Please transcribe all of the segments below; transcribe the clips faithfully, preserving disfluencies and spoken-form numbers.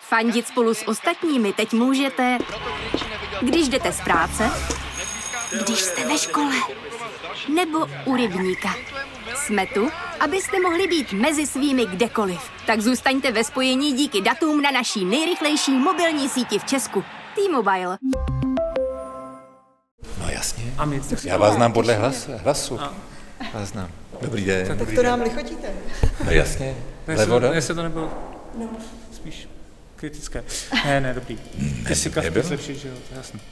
Fandit spolu s ostatními teď můžete, když jdete z práce, když jste ve škole, nebo u rybníka. Jsme tu, abyste mohli být mezi svými kdekoliv. Tak zůstaňte ve spojení díky datům na naší nejrychlejší mobilní síti v Česku. T-Mobile. No jasně. A my Já vás znám podle hlas, hlasu. A. Vás znám. Dobrý den. Tak Dobrý to den. nám lichotíte. No jasně. Levoda? Jestli to nebylo no. spíš kritické. Ne, ne, dobrý. Ty si kafku zlepšit, že jo, to je jasný.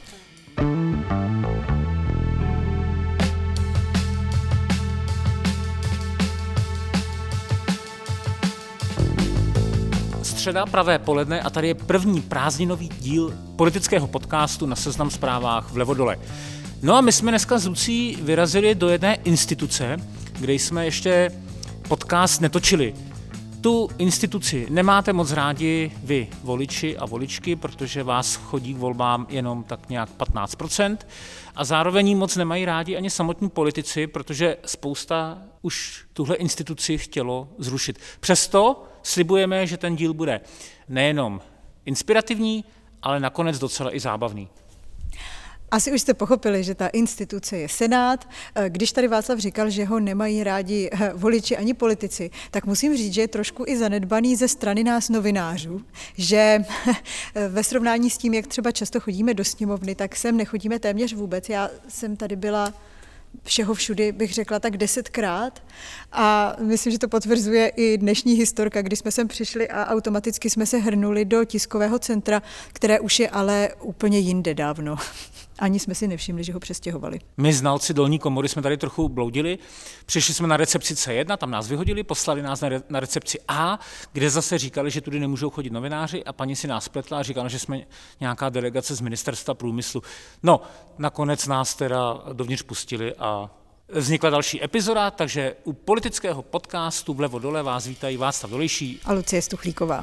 Středa, pravé poledne a tady je první prázdninový díl politického podcastu na Seznam Zprávách v Levodole. No a my jsme dneska s Lucí vyrazili do jedné instituce, kde jsme ještě podcast netočili. Tu instituci nemáte moc rádi vy, voliči a voličky, protože vás chodí k volbám jenom tak nějak patnáct procent a zároveň ji moc nemají rádi ani samotní politici, protože spousta už tuhle instituci chtělo zrušit. Přesto slibujeme, že ten díl bude nejenom inspirativní, ale nakonec docela i zábavný. Asi už jste pochopili, že ta instituce je Senát. Když tady Václav říkal, že ho nemají rádi voliči ani politici, tak musím říct, že je trošku i zanedbaný ze strany nás novinářů, že ve srovnání s tím, jak třeba často chodíme do sněmovny, tak sem nechodíme téměř vůbec. Já jsem tady byla všeho všudy, bych řekla, tak desetkrát a myslím, že to potvrzuje i dnešní historka, kdy jsme sem přišli a automaticky jsme se hrnuli do tiskového centra, které už je ale úplně jinde dávno. Ani jsme si nevšimli, že ho přestěhovali. My znalci dolní komory jsme tady trochu bloudili, přišli jsme na recepci C jedna, tam nás vyhodili, poslali nás na, re, na recepci A, kde zase říkali, že tudy nemůžou chodit novináři a paní si nás spletla a říkala, že jsme nějaká delegace z ministerstva průmyslu. No, nakonec nás teda dovnitř pustili a vznikla další epizoda, takže u politického podcastu Vlevo dole vás vítají Václav Dolejší a Lucie Stuchlíková.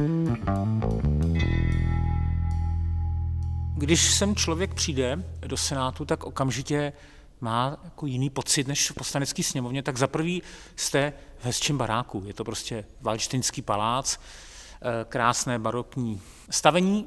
Když sem člověk přijde do Senátu, tak okamžitě má jako jiný pocit než v poslanecké sněmovně. Tak za prvý jste v hezčím baráku. Je to prostě Valdštejnský palác, krásné barokní stavení.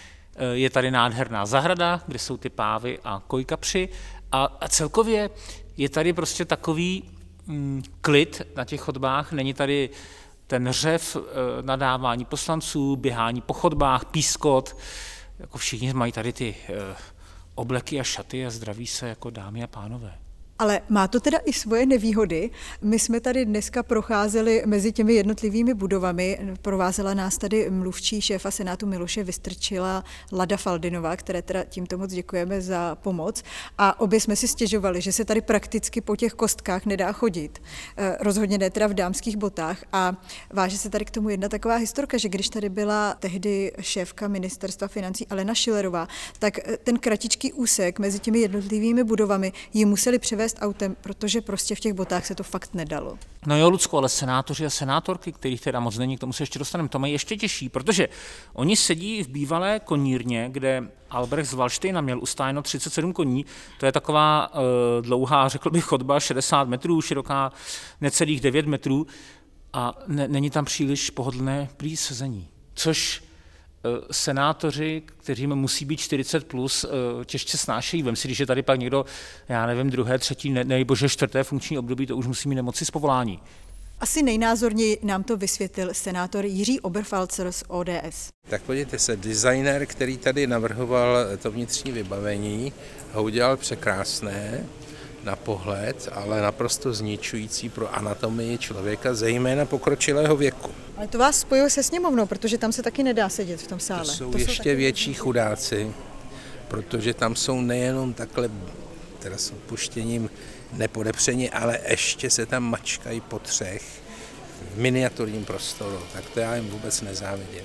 Je tady nádherná zahrada, kde jsou ty pávy a kojkapři. A celkově je tady prostě takový mm, klid na těch chodbách. Není tady ten řev, nadávání poslanců, běhání po chodbách, pískot. Jako všichni mají tady ty uh, obleky a šaty a zdraví se jako dámy a pánové. Ale má to teda i svoje nevýhody. My jsme tady dneska procházeli mezi těmi jednotlivými budovami. Provázela nás tady mluvčí šéfa Senátu Miloše Vystrčila Lada Faldinová, které teda tímto moc děkujeme za pomoc. A obě jsme si stěžovali, že se tady prakticky po těch kostkách nedá chodit. Rozhodně ne teda v dámských botách. A váže se tady k tomu jedna taková historka, že když tady byla tehdy šéfka ministerstva financí Alena Schillerová, tak ten kratičký úsek mezi těmi jednotlivými budovami ji museli převést autem, protože prostě v těch botách se to fakt nedalo. No jo, Lucko, ale senátoři a senátorky, kterých teda moc není, k tomu se ještě dostaneme, to mají ještě těžší, protože oni sedí v bývalé konírně, kde Albrecht z Valdštejna měl ustájeno třicet sedm koní, to je taková uh, dlouhá, řekl bych, chodba, šedesát metrů, široká necelých devět metrů a ne, není tam příliš pohodlné prý sezení, což senátoři, kteří musí být čtyřicet plus, těžce snášejí. Vem si, když je tady pak někdo, já nevím, druhé, třetí, ne, nejbože čtvrté funkční období, to už musí mít nemoci z povolání. Asi nejnázorněji nám to vysvětlil senátor Jiří Oberfalzer z O D S. Tak podívejte se, designer, který tady navrhoval to vnitřní vybavení, ho udělal překrásné na pohled, ale naprosto zničující pro anatomii člověka, zejména pokročilého věku. Ale to vás spojuje se sněmovnou, protože tam se taky nedá sedět v tom sále. To jsou to ještě jsou taky větší chudáci, protože tam jsou nejenom takhle, teda s odpuštěním nepodepření, ale ještě se tam mačkají po třech v miniaturním prostoru, tak to já jim vůbec nezávidím.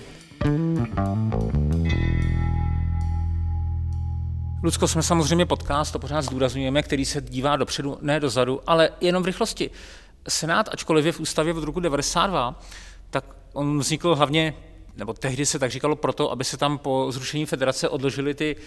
Lucko, jsme samozřejmě podcast, to pořád zdůrazňujeme, který se dívá dopředu, ne dozadu, ale jenom v rychlosti. Senát, ačkoliv je v ústavě od roku devadesát dva, tak on vznikl hlavně, nebo tehdy se tak říkalo proto, aby se tam po zrušení federace odložily ty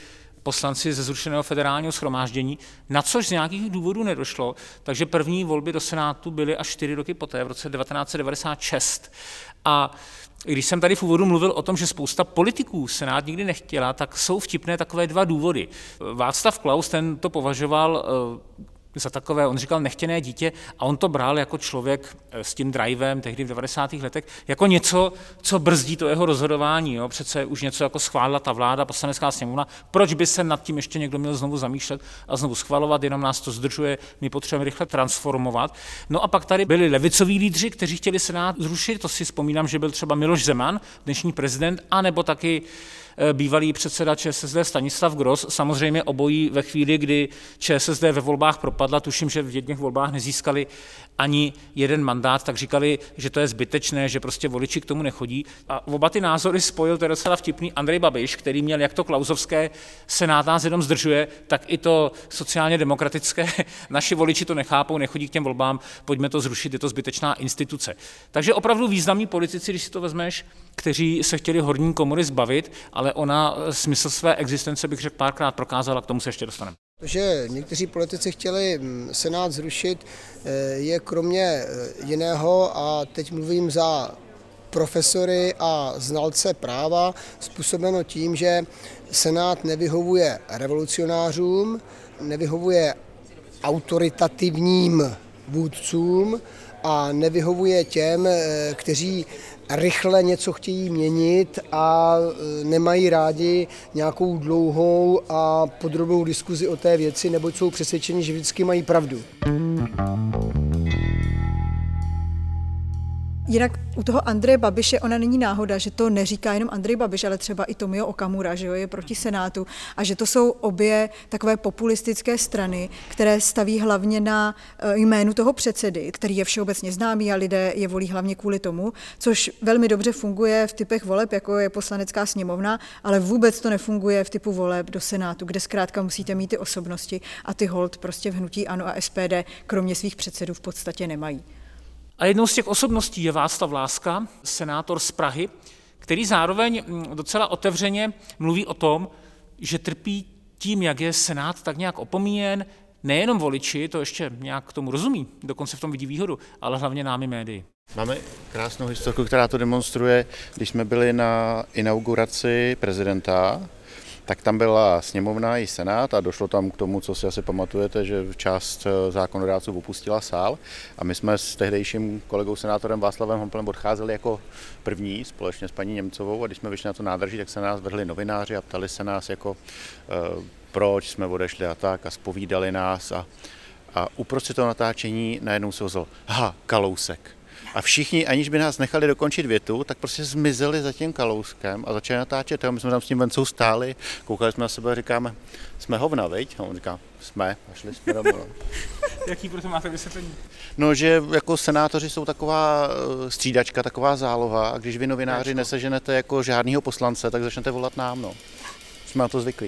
poslanci ze zrušeného federálního shromáždění, na což z nějakých důvodů nedošlo, takže první volby do Senátu byly až čtyři roky poté, v roce devatenáct set devadesát šest. A když jsem tady v úvodu mluvil o tom, že spousta politiků Senát nikdy nechtěla, tak jsou vtipné takové dva důvody. Václav Klaus, ten to považoval za takové, on říkal nechtěné dítě a on to bral jako člověk s tím drivem tehdy v devadesátých letech, jako něco, co brzdí to jeho rozhodování. Jo? Přece už něco jako schválila ta vláda, Poslanecká sněmovna, proč by se nad tím ještě někdo měl znovu zamýšlet a znovu schvalovat, jenom nás to zdržuje, my potřebujeme rychle transformovat. No a pak tady byli levicoví lídři, kteří chtěli Senát zrušit, to si vzpomínám, že byl třeba Miloš Zeman, dnešní prezident, anebo taky bývalý předseda ČSSD Stanislav Gross, samozřejmě obojí ve chvíli, kdy ČSSD ve volbách propadla, tuším, že v jedných volbách nezískali ani jeden mandát, tak říkali, že to je zbytečné, že prostě voliči k tomu nechodí. A oba ty názory spojil, to je docela vtipný, Andrej Babiš, který měl jak to klausovské Senát nás jenom zdržuje, tak i to sociálně demokratické, naši voliči to nechápou, nechodí k těm volbám, pojďme to zrušit, je to zbytečná instituce. Takže opravdu významní politici, když si to vezmeš, kteří se chtěli horní komory zbavit, ale ona smysl své existence, bych řekl, párkrát prokázala, k tomu se ještě dostaneme. Že někteří politici chtěli Senát zrušit, je kromě jiného, a teď mluvím za profesory a znalce práva, způsobeno tím, že Senát nevyhovuje revolucionářům, nevyhovuje autoritativním vůdcům a nevyhovuje těm, kteří rychle něco chtějí měnit a nemají rádi nějakou dlouhou a podrobnou diskuzi o té věci, neboť jsou přesvědčeni, že vždycky mají pravdu. Jinak u toho Andreje Babiše ona není náhoda, že to neříká jenom Andrej Babiš, ale třeba i Tomio Okamura, že jo, je proti Senátu a že to jsou obě takové populistické strany, které staví hlavně na jménu toho předsedy, který je všeobecně známý a lidé je volí hlavně kvůli tomu, což velmi dobře funguje v typech voleb, jako je Poslanecká sněmovna, ale vůbec to nefunguje v typu voleb do Senátu, kde zkrátka musíte mít ty osobnosti a ty hold prostě v hnutí ANO a S P D kromě svých předsedů v podstatě nemají. A jednou z těch osobností je Václav Láska, senátor z Prahy, který zároveň docela otevřeně mluví o tom, že trpí tím, jak je Senát tak nějak opomíjen, nejenom voliči, to ještě nějak k tomu rozumí, dokonce v tom vidí výhodu, ale hlavně námi médii. Máme krásnou historku, která to demonstruje, když jsme byli na inauguraci prezidenta, tak tam byla sněmovna i senát a došlo tam k tomu, co si asi pamatujete, že část zákonodárců opustila sál a my jsme s tehdejším kolegou senátorem Václavem Hamplem odcházeli jako první společně s paní Němcovou a když jsme vyšli na to nádraží, tak se nás vrhli novináři a ptali se nás jako proč jsme odešli a tak a zpovídali nás a, a uprostřed toho natáčení najednou se ozval, aha, Kalousek. A všichni, aniž by nás nechali dokončit větu, tak prostě zmizeli za tím Kalouskem a začali natáčet. A my jsme tam s tím Vencou stáli, koukali jsme na sebe a říkáme, jsme hovna, viď? A on říká, jsme, a šli jsme domů. Jaký proto máte vysvětlení? No, že jako senátoři jsou taková střídačka, taková záloha a když vy novináři neseženete jako žádnýho poslance, tak začnete volat nám, no. Jsme na to zvyklí.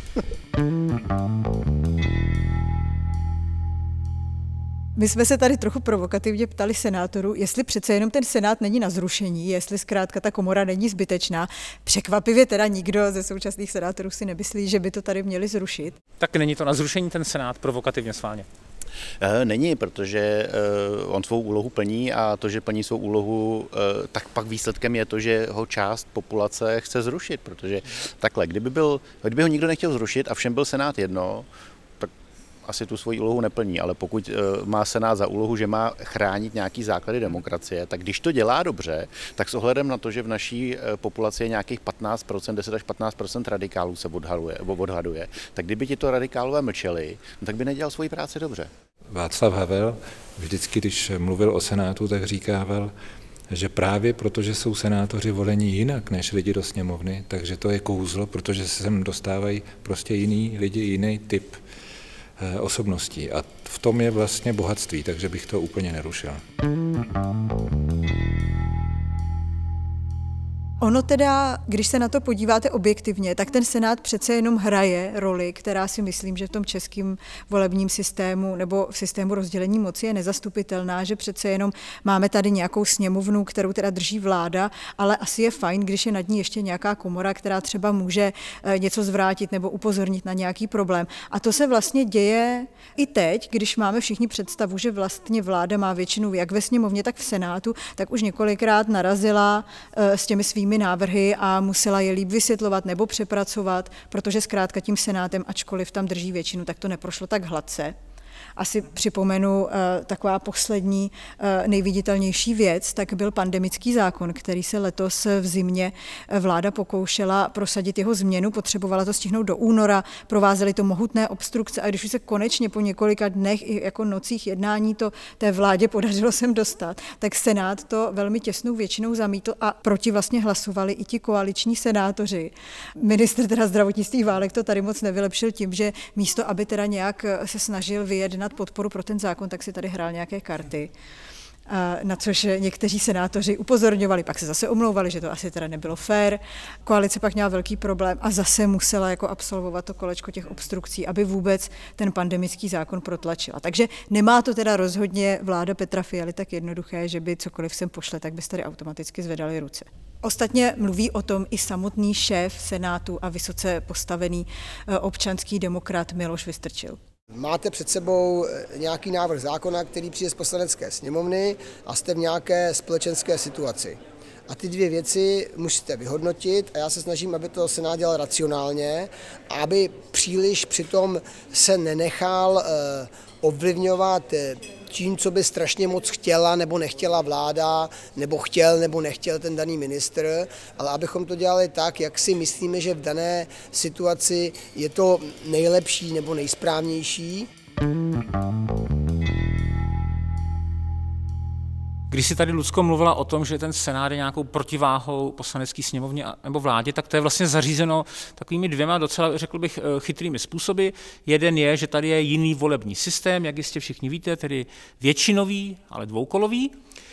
My jsme se tady trochu provokativně ptali senátorů, jestli přece jenom ten senát není na zrušení, jestli zkrátka ta komora není zbytečná. Překvapivě teda nikdo ze současných senátorů si nemyslí, že by to tady měli zrušit. Tak není to na zrušení ten senát provokativně schválně? Není, protože on svou úlohu plní a to, že plní svou úlohu, tak pak výsledkem je to, že ho část populace chce zrušit, protože takhle, kdyby, byl, kdyby ho nikdo nechtěl zrušit a všem byl senát jedno, asi tu svoji úlohu neplní, ale pokud má Senát za úlohu, že má chránit nějaký základy demokracie, tak když to dělá dobře, tak s ohledem na to, že v naší populaci je nějakých patnáct procent, deset až patnáct procent radikálů se odhaduje, odhaduje, tak kdyby ti to radikálové mlčeli, no tak by nedělal svoji práci dobře. Václav Havel vždycky, když mluvil o Senátu, tak říkával, že právě protože jsou senátoři voleni jinak než lidi do sněmovny, takže to je kouzlo, protože se sem dostávají prostě jiný lidi, jiný typ osobností. A v tom je vlastně bohatství, takže bych to úplně nerušil. Ono teda, když se na to podíváte objektivně, tak ten Senát přece jenom hraje roli, která si myslím, že v tom českém volebním systému nebo v systému rozdělení moci je nezastupitelná, že přece jenom máme tady nějakou sněmovnu, kterou teda drží vláda, ale asi je fajn, když je nad ní ještě nějaká komora, která třeba může něco zvrátit nebo upozornit na nějaký problém. A to se vlastně děje i teď, když máme všichni představu, že vlastně vláda má většinu jak ve sněmovně, tak v Senátu, tak už několikrát narazila s těmi svými návrhy a musela je líp vysvětlovat nebo přepracovat, protože zkrátka tím Senátem, ačkoliv tam drží většinu, tak to neprošlo tak hladce. Asi připomenu uh, taková poslední uh, nejviditelnější věc, tak byl pandemický zákon, který se letos v zimě vláda pokoušela prosadit jeho změnu, potřebovala to stihnout do února, provázely to mohutné obstrukce a když už se konečně po několika dnech i jako nocích jednání to té vládě podařilo sem dostat, tak Senát to velmi těsnou většinou zamítl a proti vlastně hlasovali i ti koaliční senátoři. Ministr teda zdravotnictví Válek to tady moc nevylepšil tím, že místo, aby teda nějak se snažil vyjednat podporu pro ten zákon, tak si tady hrál nějaké karty, na což někteří senátoři upozorňovali, pak se zase omlouvali, že to asi teda nebylo fér. Koalice pak měla velký problém a zase musela jako absolvovat to kolečko těch obstrukcí, aby vůbec ten pandemický zákon protlačila. Takže nemá to teda rozhodně vláda Petra Fialy tak jednoduché, že by cokoliv sem pošle, tak byste tady automaticky zvedali ruce. Ostatně mluví o tom i samotný šéf Senátu a vysoce postavený občanský demokrat Miloš Vystrčil. Máte před sebou nějaký návrh zákona, který přijde z poslanecké sněmovny a jste v nějaké společenské situaci. A ty dvě věci musíte vyhodnotit a já se snažím, aby to Senát dělal racionálně a aby příliš přitom se nenechal eh, ovlivňovat tím, co by strašně moc chtěla nebo nechtěla vláda, nebo chtěl nebo nechtěl ten daný ministr, ale abychom to dělali tak, jak si myslíme, že v dané situaci je to nejlepší nebo nejsprávnější. Když si tady Lucko mluvila o tom, že ten Senát je nějakou protiváhou poslanecké sněmovně nebo vládě, tak to je vlastně zařízeno takovými dvěma docela, řekl bych, chytrými způsoby. Jeden je, že tady je jiný volební systém, jak jistě všichni víte, tedy většinový, ale dvoukolový.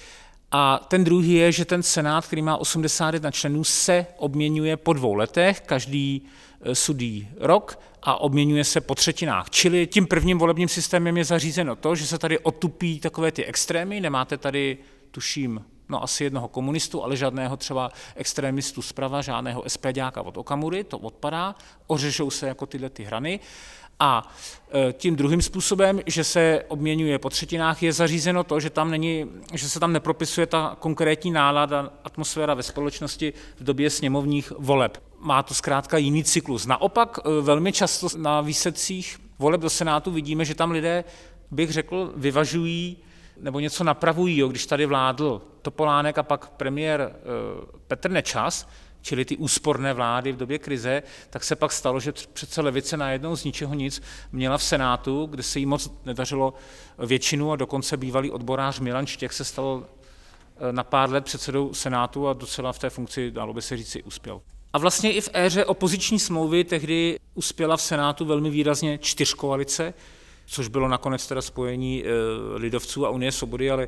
A ten druhý je, že ten Senát, který má osmdesát jedna členů, se obměňuje po dvou letech, každý sudý rok a obměňuje se po třetinách. Čili tím prvním volebním systémem je zařízeno to, že se tady otupí takové ty extrémy, nemáte tady, tuším, no asi jednoho komunistu, ale žádného třeba extrémistu zprava, žádného SPďáka od Okamury, to odpadá, ořešou se jako tyhle ty hrany. A tím druhým způsobem, že se obměňuje po třetinách, je zařízeno to, že tam není, že se tam nepropisuje ta konkrétní nálada, atmosféra ve společnosti v době sněmovních voleb. Má to zkrátka jiný cyklus. Naopak velmi často na výsledcích voleb do Senátu vidíme, že tam lidé, bych řekl, vyvažují nebo něco napravují. Jo. Když tady vládl Topolánek a pak premiér Petr Nečas, čili ty úsporné vlády v době krize, tak se pak stalo, že přece levice najednou z ničeho nic měla v Senátu, kde se jí moc nedařilo většinu a dokonce bývalý odborář Milan Štěch se stal na pár let předsedou Senátu a docela v té funkci, dalo by se říci, uspěl. A vlastně i v éře opoziční smlouvy tehdy uspěla v Senátu velmi výrazně čtyřkoalice, což bylo nakonec teda spojení lidovců a Unie svobody, ale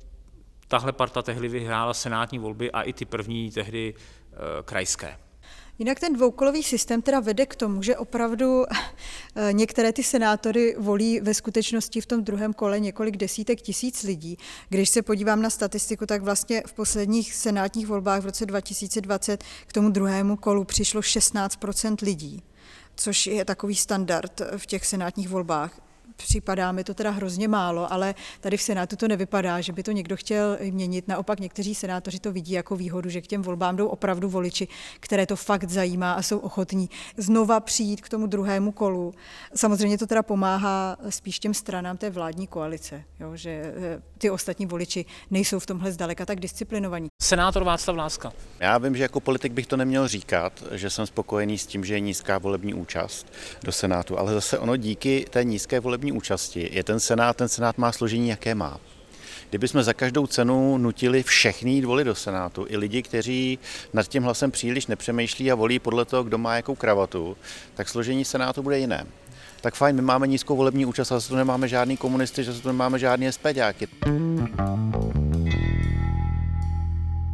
tahle parta tehdy vyhrála senátní volby a i ty první tehdy e, krajské. Jinak ten dvoukolový systém teda vede k tomu, že opravdu některé ty senátory volí ve skutečnosti v tom druhém kole několik desítek tisíc lidí. Když se podívám na statistiku, tak vlastně v posledních senátních volbách v roce dva tisíce dvacet k tomu druhému kolu přišlo šestnáct procent lidí, což je takový standard v těch senátních volbách. Připadá mi to teda hrozně málo, ale tady v Senátu to nevypadá, že by to někdo chtěl měnit. Naopak někteří senátoři to vidí jako výhodu, že k těm volbám jdou opravdu voliči, které to fakt zajímá a jsou ochotní znova přijít k tomu druhému kolu. Samozřejmě to teda pomáhá spíš těm stranám té vládní koalice, jo, že ty ostatní voliči nejsou v tomhle zdaleka tak disciplinovaní. Senátor Václav Láska. Já vím, že jako politik bych to neměl říkat, že jsem spokojený s tím, že je nízká volební účast do Senátu, ale zase ono díky té nízké volební účasti je ten Senát, ten Senát má složení, jaké má. Kdybychom za každou cenu nutili všechny jít volit do Senátu, i lidi, kteří nad tím hlasem příliš nepřemýšlí a volí podle toho, kdo má jakou kravatu, tak složení Senátu bude jiné. Tak fajn, my máme nízkou volební účast, ale zase tu nemáme žádný komunisty, že tu nemáme žádný SPďáky.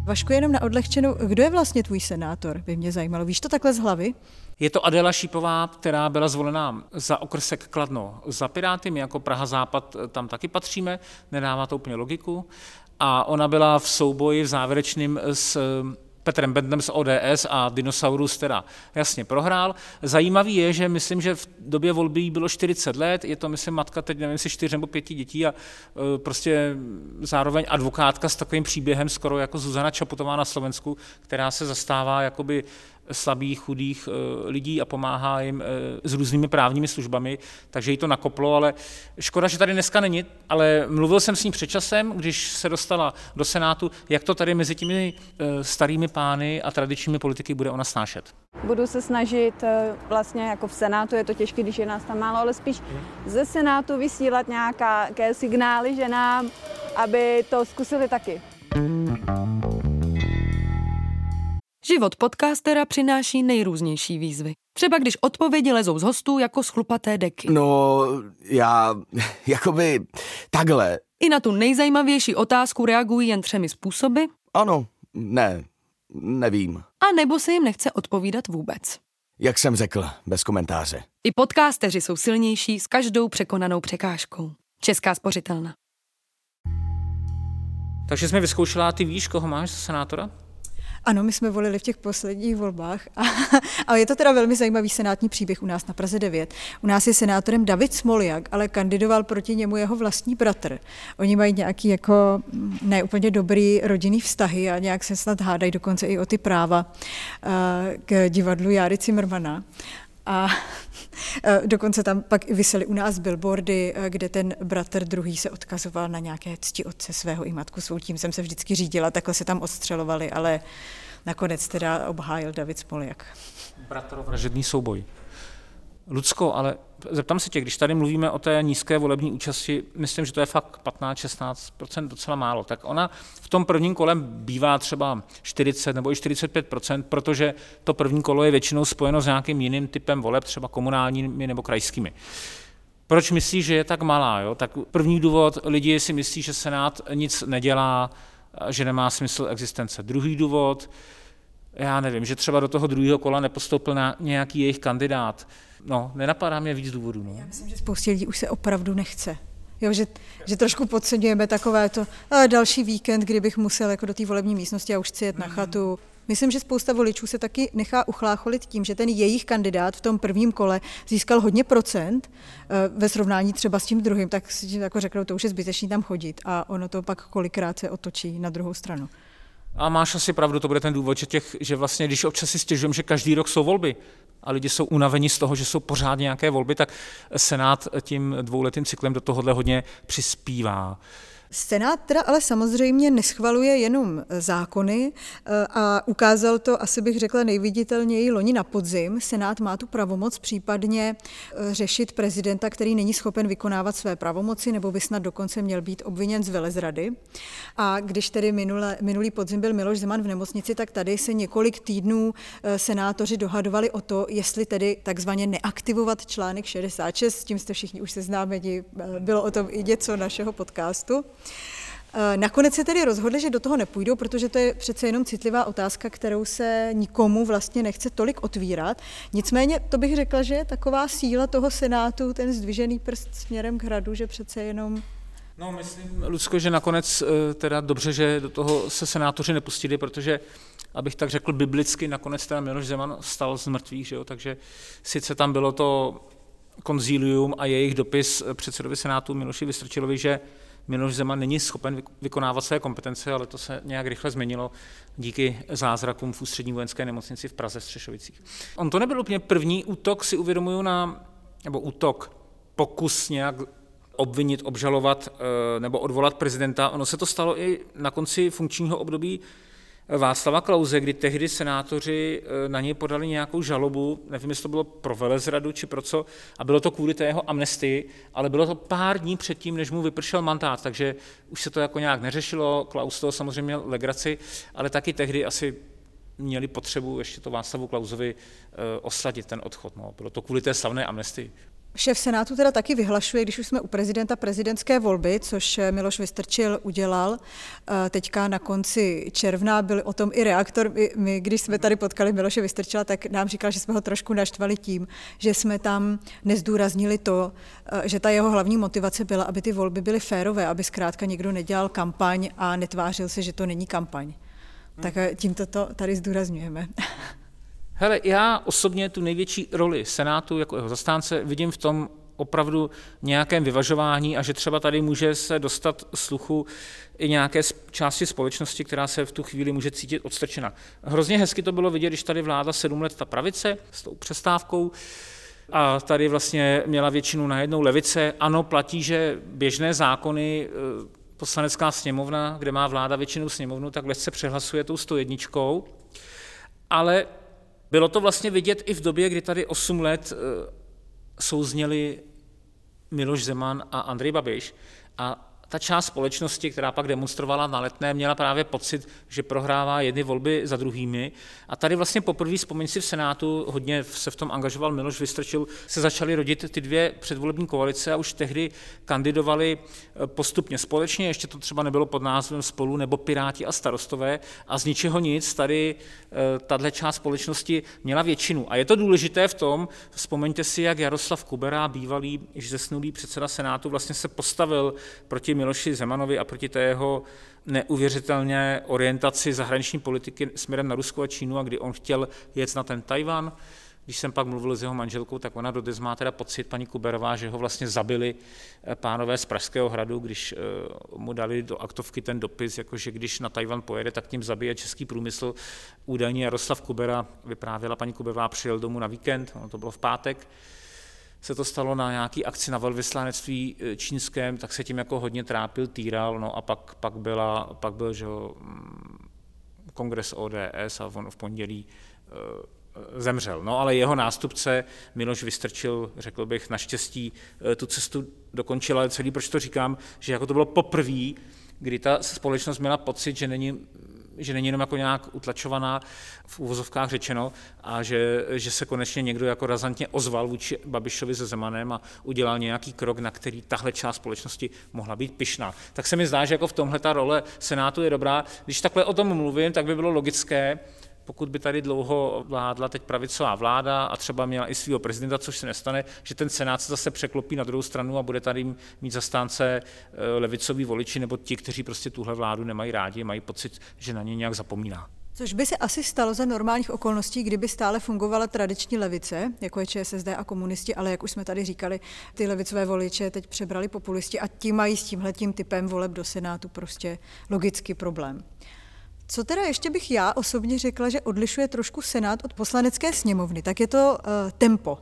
Vašku, jenom na odlehčenou, kdo je vlastně tvůj senátor, by mě zajímalo. Víš to takhle z hlavy? Je to Adéla Šípová, která byla zvolená za okrsek Kladno za Piráty, my jako Praha Západ tam taky patříme, nedává to úplně logiku. A ona byla v souboji v závěrečným s Petrem Bendlem z O D S a Dinosaurus teda jasně prohrál. Zajímavý je, že myslím, že v době volby jí bylo čtyřicet let, je to myslím matka teď nevím si čtyř nebo pěti dětí a e, prostě zároveň advokátka s takovým příběhem skoro jako Zuzana Čaputová na Slovensku, která se zastává jakoby slabých, chudých e, lidí a pomáhá jim e, s různými právními službami, takže jí to nakoplo, ale škoda, že tady dneska není, ale mluvil jsem s ní před časem, když se dostala do Senátu, jak to tady mezi těmi e, starými pány a tradičními politiky bude ona snášet. Budu se snažit vlastně jako v Senátu, je to těžké, když je nás tam málo, ale spíš ze Senátu vysílat nějaké signály ženám, aby to zkusili taky. Život podcastera přináší nejrůznější výzvy. Třeba když odpovědi lezou z hostů jako z chlupaté deky. No, já, jakoby, takhle. I na tu nejzajímavější otázku reagují jen třemi způsoby. Ano, ne, nevím. A nebo se jim nechce odpovídat vůbec. Jak jsem řekl, bez komentáře. I podcasteři jsou silnější s každou překonanou překážkou. Česká spořitelna. Takže jsi mi vyzkoušela, ty víš, koho máš za senátora? Ano, my jsme volili v těch posledních volbách a, a je to teda velmi zajímavý senátní příběh u nás na Praze devět. U nás je senátorem David Smoljak, ale kandidoval proti němu jeho vlastní bratr. Oni mají nějaký jako neúplně dobrý rodinný vztahy a nějak se snad hádají dokonce i o ty práva k divadlu Járy Cimrmana. A dokonce tam pak visely u nás billboardy, kde ten bratr druhý se odkazoval na nějaké cti otce svého i matku svou. Tím jsem se vždycky řídila, takhle se tam odstřelovali, ale nakonec teda obhájil David Smoljak. Bratrovražedný souboj. Lucko, ale zeptám se tě, když tady mluvíme o té nízké volební účasti, myslím, že to je fakt patnáct šestnáct procent docela málo, tak ona v tom prvním kole bývá třeba čtyřicet nebo i čtyřicet pět procent, protože to první kolo je většinou spojeno s nějakým jiným typem voleb, třeba komunálními nebo krajskými. Proč myslíš, že je tak malá? Jo? Tak první důvod, lidi si myslí, že Senát nic nedělá, že nemá smysl existence. Druhý důvod, já nevím, že třeba do toho druhého kola nepostoupil na nějaký jejich kandidát. No, nenapadá mě víc důvodů. No. Já myslím, že spoustě lidí už se opravdu nechce. Jo, že, že trošku podceňujeme takové to další víkend, kdybych musel jako do té volební místnosti a už chci jet na chatu. Myslím, že spousta voličů se taky nechá uchlácholit tím, že ten jejich kandidát v tom prvním kole získal hodně procent ve srovnání třeba s tím druhým, tak si jako řeknou, to už je zbytečný tam chodit a ono to pak kolikrát se otočí na druhou stranu. A máš asi pravdu, to bude ten důvod, že, těch, že vlastně, když občas si stěžujeme, že každý rok jsou volby a lidi jsou unaveni z toho, že jsou pořád nějaké volby, tak Senát tím dvouletým cyklem do tohohle hodně přispívá. Senát teda ale samozřejmě neschvaluje jenom zákony a ukázal to, asi bych řekla, nejviditelněji loni na podzim. Senát má tu pravomoc případně řešit prezidenta, který není schopen vykonávat své pravomoci, nebo by snad dokonce měl být obviněn z velezrady. A když tedy minule, minulý podzim byl Miloš Zeman v nemocnici, tak tady se několik týdnů senátoři dohadovali o to, jestli tedy takzvaně neaktivovat článek šedesát šest, s tím jste všichni už seznámeni, bylo o tom i něco našeho podcastu. Nakonec se tedy rozhodli, že do toho nepůjdou, protože to je přece jenom citlivá otázka, kterou se nikomu vlastně nechce tolik otvírat. Nicméně to bych řekla, že je taková síla toho Senátu, ten zdvižený prst směrem k hradu, že přece jenom... No, myslím, Lucko, že nakonec teda dobře, že do toho se senátoři nepustili, protože, abych tak řekl biblicky, nakonec teda Miloš Zeman vstal z mrtvých, že jo? Takže sice tam bylo to konzílium a jejich dopis předsedovi Senátu Miloši Vystrčilovi, že Miloš Zeman není schopen vykonávat své kompetence, ale to se nějak rychle změnilo díky zázrakům v ústřední vojenské nemocnici v Praze v Střešovicích. On to nebyl úplně první útok, si uvědomuju, na, nebo útok, pokus nějak obvinit, obžalovat nebo odvolat prezidenta. Ono se to stalo i na konci funkčního období Václava Klause, kdy tehdy senátoři na něj podali nějakou žalobu, nevím, jestli to bylo pro velezradu či pro co, a bylo to kvůli té jeho amnestii, ale bylo to pár dní předtím, než mu vypršel mandát, takže už se to jako nějak neřešilo, Klaus toho samozřejmě měl legraci, ale taky tehdy asi měli potřebu ještě to Václavu Klausovi osladit ten odchod. No. Bylo to kvůli té slavné amnestii. Šéf Senátu teda taky vyhlašuje, když už jsme u prezidenta, prezidentské volby, což Miloš Vystrčil udělal. Teďka na konci června byl o tom i reaktor. My, když jsme tady potkali Miloše Vystrčila, tak nám říkal, že jsme ho trošku naštvali tím, že jsme tam nezdůraznili to, že ta jeho hlavní motivace byla, aby ty volby byly férové, aby zkrátka nikdo nedělal kampaň a netvářil se, že to není kampaň. Tak tímto to tady zdůrazňujeme. Hele, já osobně tu největší roli Senátu jako jeho zastánce vidím v tom opravdu nějakém vyvažování a že třeba tady může se dostat sluchu i nějaké části společnosti, která se v tu chvíli může cítit odstrčena. Hrozně hezky to bylo vidět, když tady vládla sedm let ta pravice s tou přestávkou a tady vlastně měla většinu najednou levice. Ano, platí, že běžné zákony Poslanecká sněmovna, kde má vláda většinu sněmovnu, tak lehce přehlasuje tou sto jedničkou, ale bylo to vlastně vidět i v době, kdy tady osm let souzněli Miloš Zeman a Andrej Babiš a ta část společnosti, která pak demonstrovala na Letné, měla právě pocit, že prohrává jedny volby za druhými. A tady vlastně poprvé, vzpomeň si v Senátu, hodně se v tom angažoval Miloš Vystrčil, se začaly rodit ty dvě předvolební koalice a už tehdy kandidovali postupně společně, ještě to třeba nebylo pod názvem Spolu nebo Piráti a Starostové a z ničeho nic tady tahle část společnosti měla většinu. A je to důležité v tom, vzpomeňte si, jak Jaroslav Kubera, bývalý již zesnulý předseda Senátu, vlastně se postavil proti Miloši Zemanovi a proti té jeho neuvěřitelné orientaci zahraniční politiky směrem na Rusko a Čínu, a kdy on chtěl jet na ten Tajvan. Když jsem pak mluvil s jeho manželkou, tak ona dodnes má teda pocit, paní Kuberová, že ho vlastně zabili pánové z Pražského hradu, když mu dali do aktovky ten dopis, jakože když na Tajvan pojede, tak tím zabije český průmysl. Údajně Jaroslav Kubera, vyprávěla paní Kuberová, přijel domů na víkend, ono to bylo v pátek, se to stalo na nějaký akci na velvyslanectví čínském, tak se tím jako hodně trápil, týral, no a pak, pak, byla, pak byl že, kongres O D S a on v pondělí e, zemřel. No ale jeho nástupce Miloš Vystrčil, řekl bych, naštěstí e, tu cestu dokončil, ale celý, proč to říkám, že jako to bylo poprvé, kdy ta společnost měla pocit, že není že není jenom jako nějak utlačovaná, v uvozovkách řečeno, a že, že se konečně někdo jako razantně ozval vůči Babišovi se Zemanem a udělal nějaký krok, na který tahle část společnosti mohla být pyšná. Tak se mi zdá, že jako v tomhle ta role Senátu je dobrá. Když takhle o tom mluvím, tak by bylo logické, pokud by tady dlouho vládla teď pravicová vláda a třeba měla i svého prezidenta, což se nestane, že ten Senát se zase překlopí na druhou stranu a bude tady mít zastánce levicoví voliči nebo ti, kteří prostě tuhle vládu nemají rádi, mají pocit, že na ně nějak zapomíná. Což by se asi stalo za normálních okolností, kdyby stále fungovala tradiční levice, jako je ČSSD a komunisti, ale jak už jsme tady říkali, ty levicové voliče teď přebrali populisti a ti mají s tímhletím typem voleb do Senátu prostě logický problém. Co teda ještě bych já osobně řekla, že odlišuje trošku Senát od Poslanecké sněmovny, tak je to uh, tempo.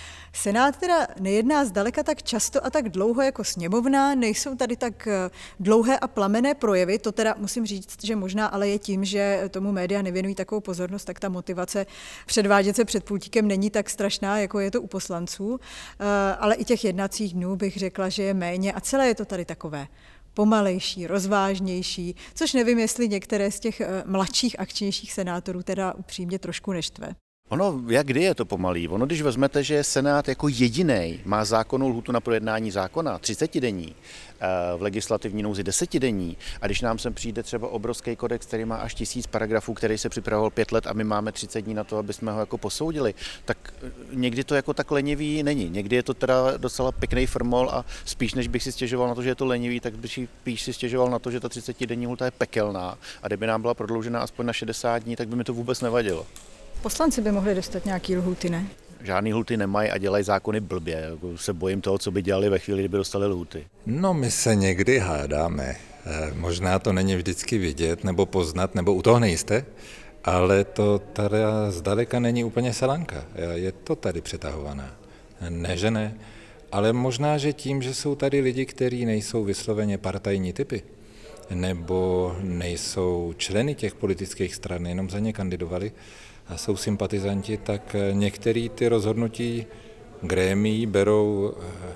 Senát teda nejedná zdaleka tak často a tak dlouho jako sněmovna, nejsou tady tak dlouhé a plamenné projevy, to teda musím říct, že možná ale je tím, že tomu média nevěnují takovou pozornost, tak ta motivace předvádět se před pultíkem není tak strašná, jako je to u poslanců, ale i těch jednacích dnů bych řekla, že je méně a celé je to tady takové pomalejší, rozvážnější, což nevím, jestli některé z těch mladších, akčnějších senátorů teda upřímně trošku neštve. Ono, jak kdy je to pomalý? Ono, když vezmete, že Senát jako jedinej má zákonnou lhůtu na projednání zákona, třicetidenní, v legislativní nouzi desetidenní, a když nám sem přijde třeba obrovský kodex, který má až tisíc paragrafů, který se připravoval pět let a my máme třicet dní na to, aby jsme ho jako posoudili, tak někdy to jako tak lenivý není. Někdy je to teda docela pěkný formol a spíš než bych si stěžoval na to, že je to lenivý, tak bych spíš si stěžoval na to, že ta třicetidenní lhůta je pekelná a kdyby nám byla prodloužena aspoň na šedesát dní, tak by mi to vůbec nevadilo. Poslanci by mohli dostat nějaký lhůty, ne? Žádný lhůty nemají a dělají zákony blbě. Se bojím toho, co by dělali ve chvíli, kdyby dostali lhůty. No, my se někdy hádáme. Možná to není vždycky vidět, nebo poznat, nebo u toho nejste, ale to tady zdaleka není úplně selanka. Je to tady přetahované. Ne, že ne, ale možná, že tím, že jsou tady lidi, kteří nejsou vysloveně partajní typy, nebo nejsou členy těch politických stran, jenom za ně kandidovali, a jsou sympatizanti, tak některý ty rozhodnutí grémií berou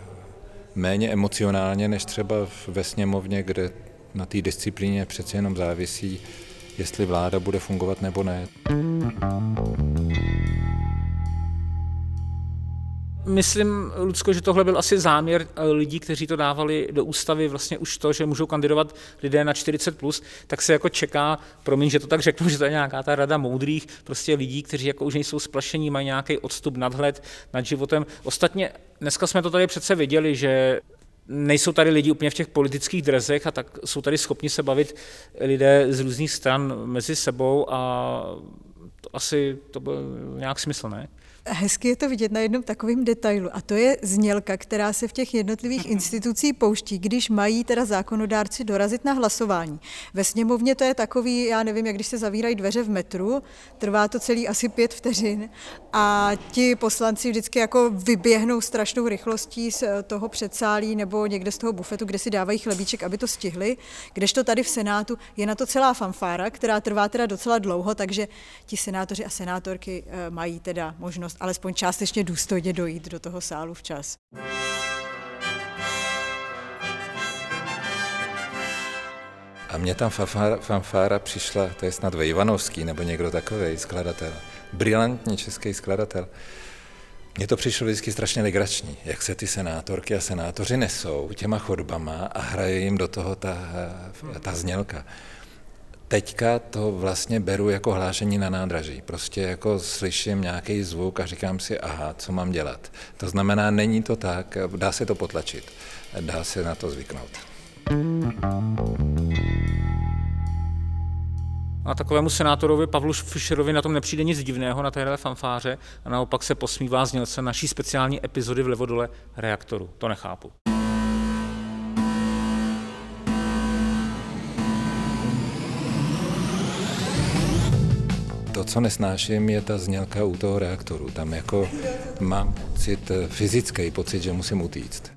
méně emocionálně, než třeba ve sněmovně, kde na té disciplíně přece jenom závisí, jestli vláda bude fungovat nebo ne. myslím, Lucko, že tohle byl asi záměr lidí, kteří to dávali do ústavy, vlastně už to, že můžou kandidovat lidé na čtyřicet plus, tak se jako čeká, promiň, že to tak řeknu, že to je nějaká ta rada moudrých, prostě lidí, kteří jako už nejsou splašení, mají nějaký odstup, nadhled nad životem. Ostatně dneska jsme to tady přece viděli, že nejsou tady lidi úplně v těch politických drezech a tak jsou tady schopni se bavit lidé z různých stran mezi sebou a to asi to byl nějak smysl, ne? Hezky je to vidět na jednom takovém detailu a to je znělka, která se v těch jednotlivých institucí pouští, když mají teda zákonodárci dorazit na hlasování. Ve sněmovně to je takový, já nevím, jak když se zavírají dveře v metru, trvá to celý asi pět vteřin a ti poslanci vždycky jako vyběhnou strašnou rychlostí z toho předsálí nebo někde z toho bufetu, kde si dávají chlebíček, aby to stihli, kdežto tady v Senátu je na to celá fanfára, která trvá teda docela dlouho, takže ti senátoři a senátorky mají teda možnost alespoň částečně důstojně dojít do toho sálu včas. A mně tam fanfára, fanfára přišla, to je snad Vejvanovský nebo někdo takovej skladatel, brilantní český skladatel. Mně to přišlo vždycky strašně legrační, jak se ty senátorky a senátoři nesou těma chodbama a hraje jim do toho ta, ta znělka. Teďka to vlastně beru jako hlášení na nádraží. Prostě jako slyším nějaký zvuk a říkám si, aha, co mám dělat. To znamená, není to tak, dá se to potlačit, dá se na to zvyknout. A takovému senátorovi Pavlu Fischerovi na tom nepřijde nic divného na téhle fanfáře a naopak se posmívá znělce naší speciální epizody v Levodole Reaktoru. To nechápu. To, co nesnáším, je ta znělka u toho reaktoru. Tam jako mám pocit, fyzický pocit, že musím utíct.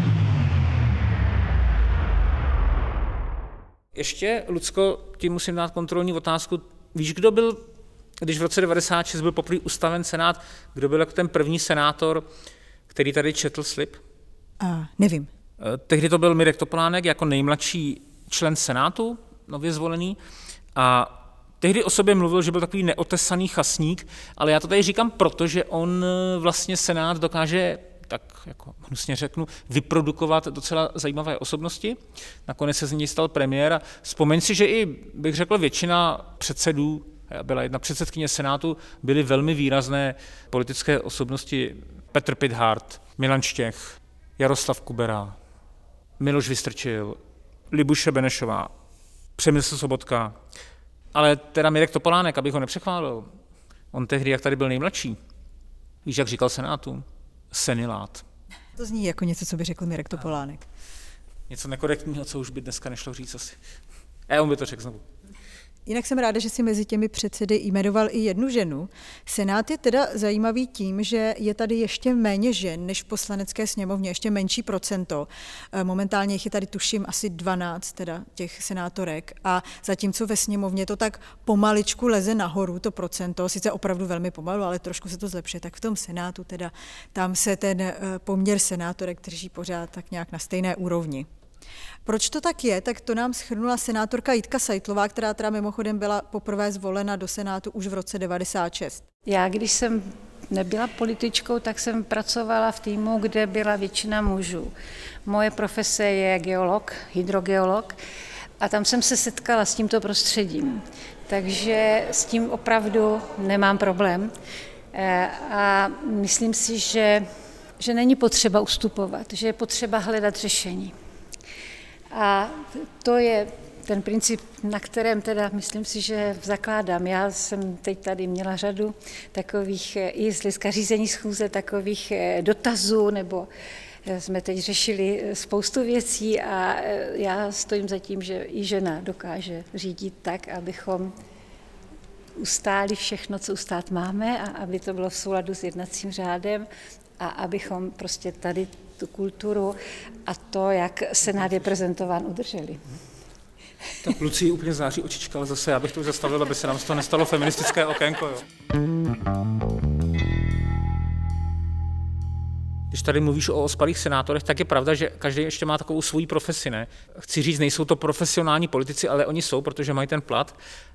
Ještě, Lucko, ti musím dát kontrolní otázku. Víš, kdo byl, když v roce devadesát šest byl poprvé ustaven senát, kdo byl jako ten první senátor, který tady četl slib? A, nevím. Tehdy to byl Mirek Topolánek jako nejmladší člen senátu, nově zvolený, a tehdy o sobě mluvil, že byl takový neotesaný chasník, ale já to tady říkám, protože on vlastně senát dokáže, tak jako hnusně řeknu, vyprodukovat docela zajímavé osobnosti. Nakonec se z něj stal premiér a vzpomeň si, že i, bych řekl, většina předsedů, byla jedna předsedkyně senátu, byly velmi výrazné politické osobnosti. Petr Pithart, Milan Štěch, Jaroslav Kubera, Miloš Vystrčil, Libuše Benešová, Přemysl Sobotka, ale teda Mirek Topolánek, abych ho nepřechválil, on tehdy, jak tady byl nejmladší, víš, jak říkal senátu? Senilát. To zní jako něco, co by řekl Mirek Topolánek. Něco nekorektního, co už by dneska nešlo říct asi. A on by to řekl znovu. Jinak jsem ráda, že si mezi těmi předsedy jmenoval i jednu ženu. Senát je teda zajímavý tím, že je tady ještě méně žen než v poslanecké sněmovně, ještě menší procento. Momentálně jich je tady tuším asi dvanáct teda těch senátorek a zatímco ve sněmovně to tak pomaličku leze nahoru, to procento, sice opravdu velmi pomalu, ale trošku se to zlepšuje, tak v tom senátu teda tam se ten poměr senátorek drží pořád tak nějak na stejné úrovni. Proč to tak je, tak to nám shrnula senátorka Jitka Seitlová, která teda mimochodem byla poprvé zvolena do Senátu už v roce devadesát šest. Já, když jsem nebyla političkou, tak jsem pracovala v týmu, kde byla většina mužů. Moje profese je geolog, hydrogeolog a tam jsem se setkala s tímto prostředím. Takže s tím opravdu nemám problém a myslím si, že, že není potřeba ustupovat, že je potřeba hledat řešení. A to je ten princip, na kterém teda myslím si, že zakládám. Já jsem teď tady měla řadu takových i z hlediska řízení schůze, takových dotazů, nebo jsme teď řešili spoustu věcí a já stojím za tím, že i žena dokáže řídit tak, abychom ustáli všechno, co ustát máme a aby to bylo v souladu s jednacím řádem a abychom prostě tady tu kulturu a to, jak Senát je prezentován, udrželi. Tak Lucii úplně září očička, ale zase já bych to už zastavil, aby se nám z toho nestalo feministické okénko. Jo. Když tady mluvíš o ospalých senátorech, tak je pravda, že každý ještě má takovou svoji profesi, ne? Chci říct, nejsou to profesionální politici, ale oni jsou, protože mají ten plat.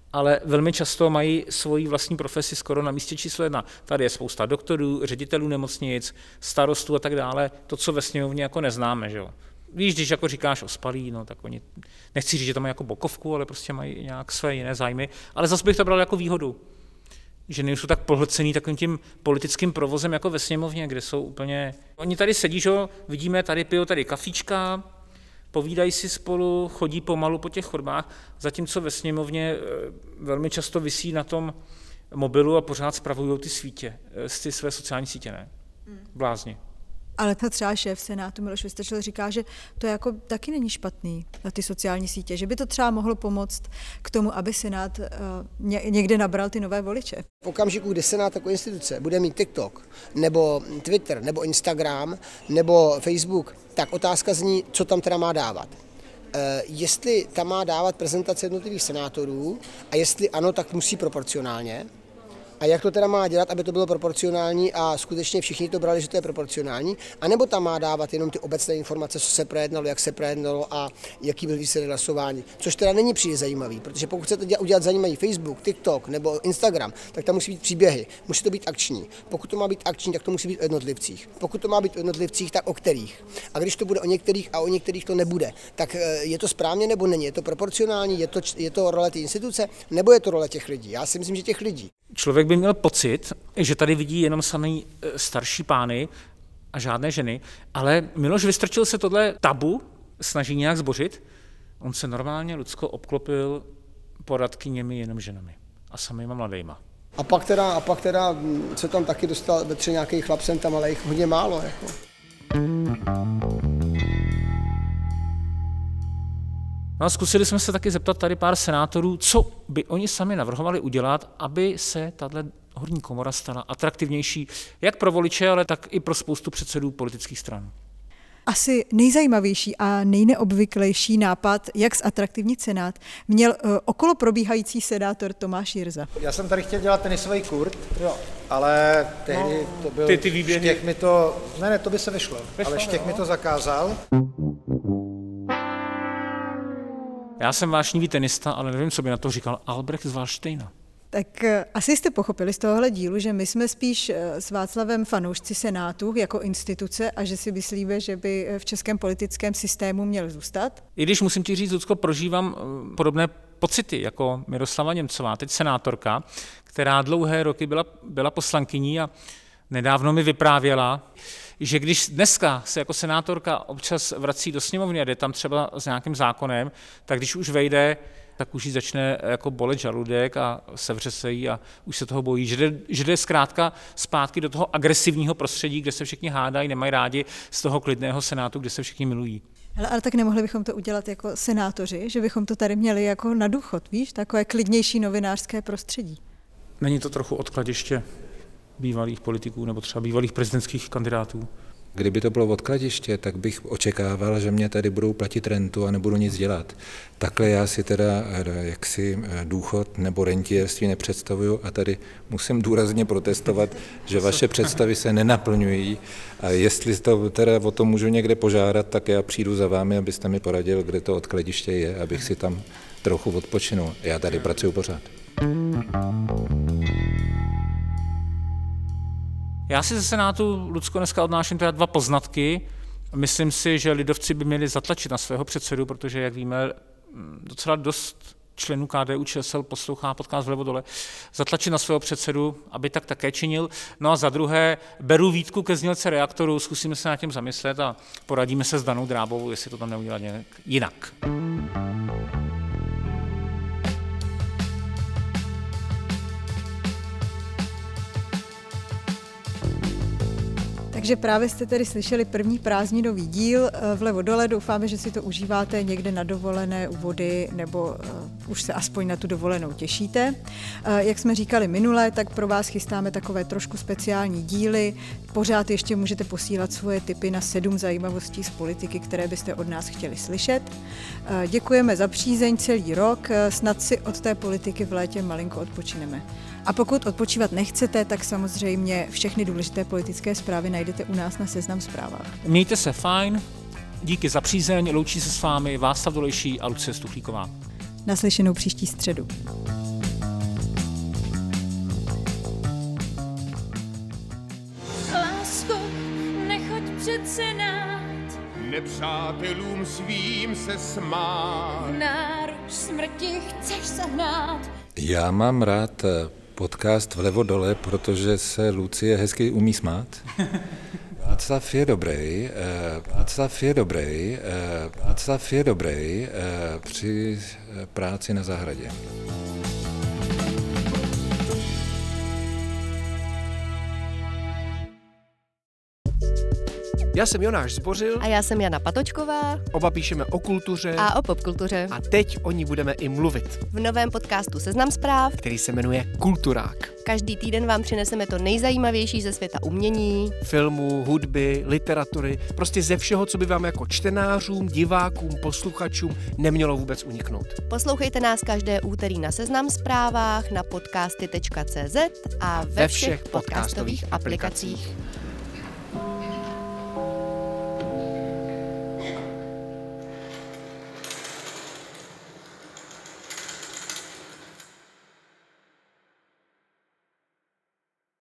ale velmi často mají svoji vlastní profesi skoro na místě číslo jedna. Tady je spousta doktorů, ředitelů nemocnic, starostů a tak dále, to, co ve sněmovně jako neznáme, že jo. Víš, když jako říkáš ospalí, no tak oni, nechci říct, že to mají jako bokovku, ale prostě mají nějak své jiné zájmy, ale zase bych to bral jako výhodu, že nejsou tak pohlcený takovým tím politickým provozem jako ve sněmovně, kde jsou úplně, oni tady sedí, že jo, vidíme, tady pijou tady kafíčka, povídají si spolu, chodí pomalu po těch chodbách, zatímco ve sněmovně velmi často visí na tom mobilu a pořád spravují ty svítě, ty své sociální sítě, ne? Blázni. Ale to třeba šéf Senátu Miloš Vystrčil říká, že to jako taky není špatný na ty sociální sítě, že by to třeba mohlo pomoct k tomu, aby Senát uh, někde nabral ty nové voliče. V okamžiku, kdy Senát jako instituce bude mít TikTok, nebo Twitter, nebo Instagram, nebo Facebook, tak otázka zní, co tam teda má dávat. Uh, jestli tam má dávat prezentace jednotlivých senátorů a jestli ano, tak musí proporcionálně. A jak to teda má dělat, aby to bylo proporcionální a skutečně všichni to brali, že to je proporcionální, anebo tam má dávat jenom ty obecné informace, co se projednalo, jak se projednalo a jaký byl výsledek hlasování. Což teda není příliš zajímavý, protože pokud chcete udělat zajímavý Facebook, TikTok nebo Instagram, tak tam musí být příběhy, musí to být akční. Pokud to má být akční, tak to musí být o jednotlivcích. Pokud to má být o jednotlivcích, tak o kterých. A když to bude o některých a o některých to nebude, tak je to správně nebo není? Je to proporcionální, je to, je to role té instituce, nebo je to role těch lidí? Já si myslím, že těch lidí. Člověk by měl pocit, že tady vidí jenom samý starší pány a žádné ženy, ale Miloš Vystrčil se tohle tabu snaží nějak zbořit. On se normálně, Lucko, obklopil poradkyněmi jenom ženami a samýma mladejma. A pak teda, a pak teda se tam taky dostal ve tři nějaký chlapcem tam, ale jich hodně málo. Jako. No a zkusili jsme se taky zeptat tady pár senátorů, co by oni sami navrhovali udělat, aby se tahle horní komora stala atraktivnější jak pro voliče, ale tak i pro spoustu předsedů politických stran. Asi nejzajímavější a nejneobvyklejší nápad, jak zatraktivnit Senát, měl uh, okolo probíhající senátor Tomáš Jirsa. Já jsem tady chtěl dělat tenisový kurt, jo. Ale tehdy no, to byl... Ty, ty výběhy. Štěch mi to... Ne, ne, to by se vyšlo, vyšlo ale Štěch jo. mi to zakázal. Já jsem vášnivý tenista, ale nevím, co by na to říkal Albrecht z Valdštejna. Tak uh, asi jste pochopili z tohohle dílu, že my jsme spíš uh, s Václavem fanoušci Senátu jako instituce a že si myslíme, že by v českém politickém systému měl zůstat. I když musím ti říct, Lucko, prožívám uh, podobné pocity jako Miroslava Němcová, teď senátorka, která dlouhé roky byla, byla poslankyní a nedávno mi vyprávěla, že když dneska se jako senátorka občas vrací do sněmovny a jde tam třeba s nějakým zákonem, tak když už vejde, tak už jí začne jako bolet žaludek a sevře se jí a už se toho bojí, že jde, že jde zkrátka zpátky do toho agresivního prostředí, kde se všichni hádají, nemají rádi, z toho klidného senátu, kde se všichni milují. Hele, ale tak nemohli bychom to udělat jako senátoři, že bychom to tady měli jako na důchod, víš, takové klidnější novinářské prostředí. Není to trochu odkladiště bývalých politiků nebo třeba bývalých prezidentských kandidátů? Kdyby to bylo odkladiště, tak bych očekával, že mě tady budou platit rentu a nebudu nic dělat. Takhle já si teda jaksi důchod nebo rentierství nepředstavuju a tady musím důrazně protestovat, že vaše představy se nenaplňují a jestli to teda o tom můžu někde požádat, tak já přijdu za vámi, abyste mi poradil, kde to odkladiště je, abych si tam trochu odpočinul. Já tady pracuji pořád. Já si ze Senátu, Lucko, dneska odnáším teda dva poznatky. Myslím si, že lidovci by měli zatlačit na svého předsedu, protože, jak víme, docela dost členů K D U Č S L poslouchá podcast Vlevo dole, zatlačit na svého předsedu, aby tak také činil. No a za druhé, beru výtku ke znělce Reaktoru, zkusíme se nad tím zamyslet a poradíme se s Danou Drábovou, jestli to tam neudělat nějak jinak. Takže právě jste tedy slyšeli první prázdninový díl Vlevo dole. Doufáme, že si to užíváte někde na dovolené u vody nebo uh, už se aspoň na tu dovolenou těšíte. Uh, jak jsme říkali minule, tak pro vás chystáme takové trošku speciální díly. Pořád ještě můžete posílat svoje tipy na sedm zajímavostí z politiky, které byste od nás chtěli slyšet. Uh, děkujeme za přízeň celý rok. Uh, snad si od té politiky v létě malinko odpočineme. A pokud odpočívat nechcete, tak samozřejmě všechny důležité politické zprávy najdete u nás na Seznam Zprávách. Mějte se fajn, díky za přízeň, loučí se s vámi Václav Dolejší a Lucie Stuchlíková. Naslyšenou příští středu. před senát, nepřátelům svým se smát, náruč smrti chceš sehnat. Já mám rád podcast Vlevo dole, protože se Lucie hezky umí smát. Václav je dobrý, Václav je dobrý, Václav je dobrý při práci na zahradě. Já jsem Jonáš Zbořil. A já jsem Jana Patočková. Oba píšeme o kultuře. A o popkultuře. A teď o ní budeme i mluvit. V novém podcastu Seznam zpráv, který se jmenuje Kulturák. Každý týden vám přineseme to nejzajímavější ze světa umění, filmu, hudby, literatury, prostě ze všeho, co by vám jako čtenářům, divákům, posluchačům nemělo vůbec uniknout. Poslouchejte nás každé úterý na Seznam zprávách, na podcasty tečka cé zet a ve, ve všech, všech podcastových aplikacích. aplikacích.